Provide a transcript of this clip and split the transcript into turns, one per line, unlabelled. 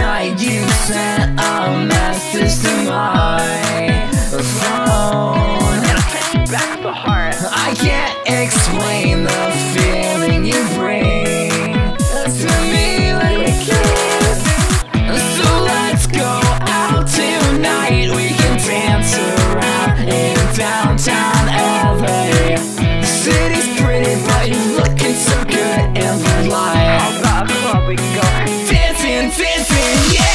night you sent a message to my phone,
and I sent you back the heart.
I can't explain the feeling you bring to me like a kiss. So let's go out tonight. We can dance around in downtown LA. The city's pretty, but you're looking so good in the light.
How about a club we can go
dancing, dancing, yeah.